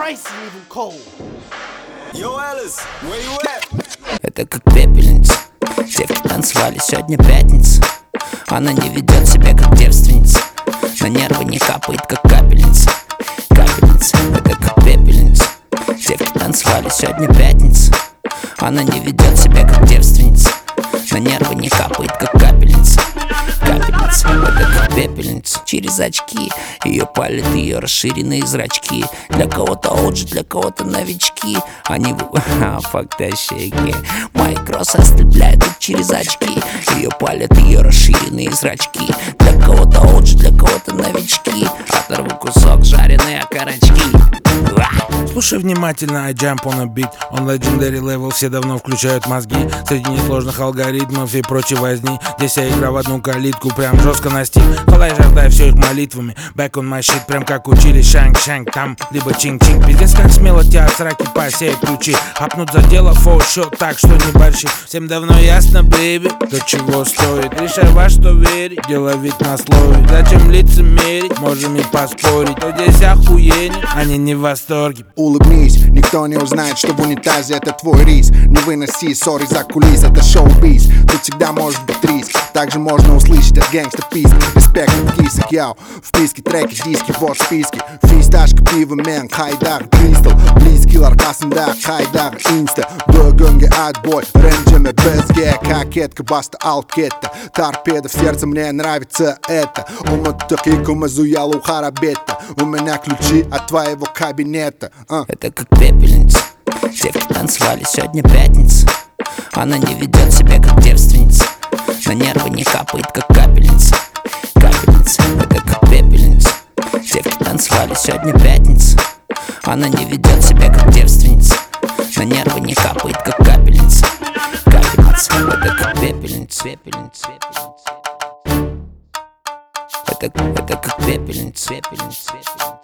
Это как пепельница. Девки танцевали, сегодня пятница. Она не ведет себя как девственница. На нервы не капает, как капельница. Капельница, это как пепельница. Девки танцевали, сегодня пятница. Она не ведет себя как девственница. На нервы не капает, как капельница. Капельница, это как пепельница. Через очки ее палят ее расширенные зрачки. Для кого-то OG, для кого-то новички. Они фактащики. Мои кроссы ослепляют их через очки. Ее палят ее расширенные зрачки. Для кого-то OG, для кого-то новички. Оторву кусок жареные окорочки. Слушай внимательно, I jump on a beat. On legendary level все давно включают мозги. Среди несложных алгоритмов и прочей возни. Здесь я игра в одну калитку, прям жестко на стиль. Халай жаждай все их молитвами. Back on my shit, прям как учили шанг-шанг там, либо чинг-чинг. Пиздец как смело тебя от сраки посеют ключи. Хапнут за дело фоу-шот, так что не борщи. Всем давно ясно, бэйби, до чего стоит. Решай во что верить, делай вид на слове. Зачем лицемерить, можем и поспорить. То здесь охуение, они не в восторге. Улыбнись, никто не узнает, что в унитазе это твой рис. Не выноси ссоры за кулис, это шоу-биз. Тут всегда может быть риск. Также можно услышать от гэнгста писки. Респект от кисок, яу. В списке треки, диски, вот списки. Фисташка, пиво, мен, хайдар, кристалл. Близкий аркасында, хайдар, инста. Бөгөнге отбой, ренджеме безге. Кокетка, баста, алкетта. Торпеда в сердце, мне нравится это. Уматтак и кумазуялу харабетта. У меня ключи от твоего кабинета. Это как пепельница. Девки танцевали, сегодня пятница. Она не ведет себя как девственница. На нервы не капает, как капельница. Капельница, это как пепельница. Девки танцевали, сегодня пятница. Она не ведет себя как девственница. На нервы не капает, как капельница. Капельница, это как пепельница. Это как пепельница.